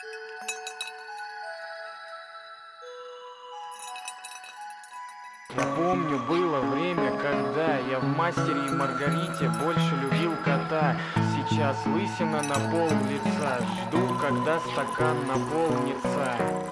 Я помню, было время, когда я в «Мастере и Маргарите» больше любил кота. Сейчас лысина на пол лица, жду, когда стакан наполнится.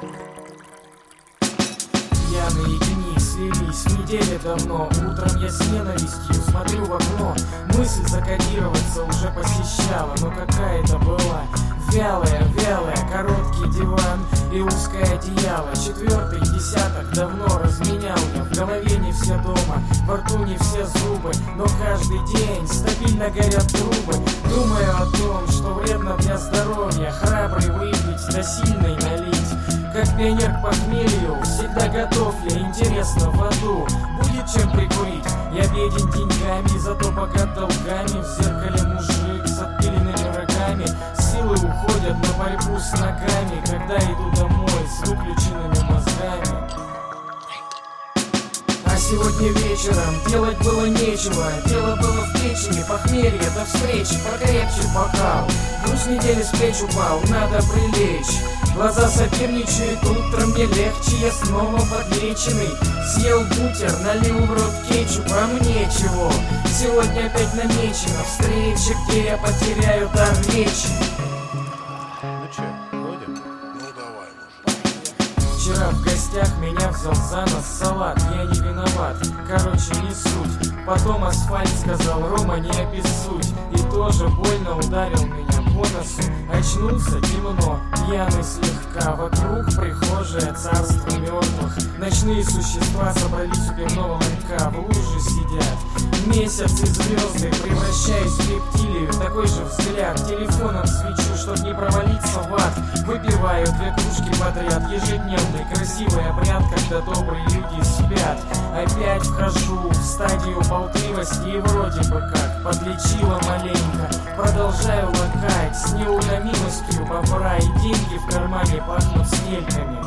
Я наедине слились неделя давно. Утром я с ненавистью смотрю в окно. Мысль закодироваться уже посещала, но какая-то была вялая, короткий диван и узкое одеяло. Четвертый десяток давно разменял я. В голове не все дома, во рту не все зубы, но каждый день стабильно горят трубы. Думаю о том, что вредно для здоровья храбрый выпить, да сильный налить. Как пионер к похмелью, всегда готов я, интересно в аду будет чем прикурить. Я беден деньгами, зато богат долгами. В зеркале мужик с отпиленными рогами. Силы уходят на борьбу с ногами, когда иду домой с выключенными мозгами. А сегодня вечером делать было нечего. Дело было в печени, похмелье до встречи. Покрепче бокал, груз недели с плеч упал, надо прилечь. Глаза соперничают, утром мне легче, я снова подлеченный. Съел бутер, налил в рот кетчуп, а мне чего? Сегодня опять намечена встреча, где я потеряю дар речи. Ну чё, будем? Ну давай, мужик. Вчера в гостях меня взял за нос салат, я не виноват, короче не суть. Потом асфальт сказал: Рома, не обессудь. И тоже больно ударил меня по носу. Очнулся темно, пьяный слегка. Вокруг прихожая, царство мертвых. Ночные существа собрались у пивного ларька. В луже сидят месяц и звезды, превращаясь в рептилию. Такой же взгляд, телефоном свечу, чтоб не провалиться в ад. Выпиваю 2 кружки подряд, ежедневный красивый обряд, когда добрые люди спят. Опять вхожу в стадию болтливости и вроде бы как подлечила маленько. Продолжаю лакать с неутомимостью бобра, и деньги в кармане пахнут снельками.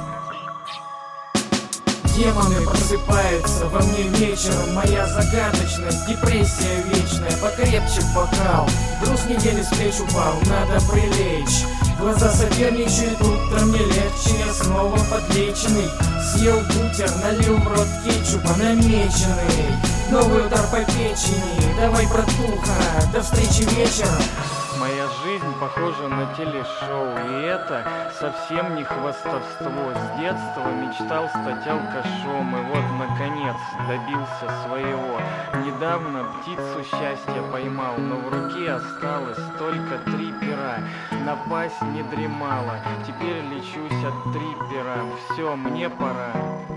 Демоны просыпаются во мне вечером. Моя загадочность, депрессия вечная. Покрепче бокал, груз недели с плеч упал, надо прилечь. Глаза соперничают, утром мне легче, я снова подлеченный. Съел бутер, налил в рот кетчупа, намеченный. Новый удар по печени, давай, братуха, до встречи вечером. Моя жизнь похожа на телешоу, и это совсем не хвастовство. С детства мечтал стать алкашом, и вот, наконец, добился своего. Недавно птицу счастья поймал, но в руке осталось только 3 пера. Напасть не дремала, теперь лечусь от триппера. Все, мне пора.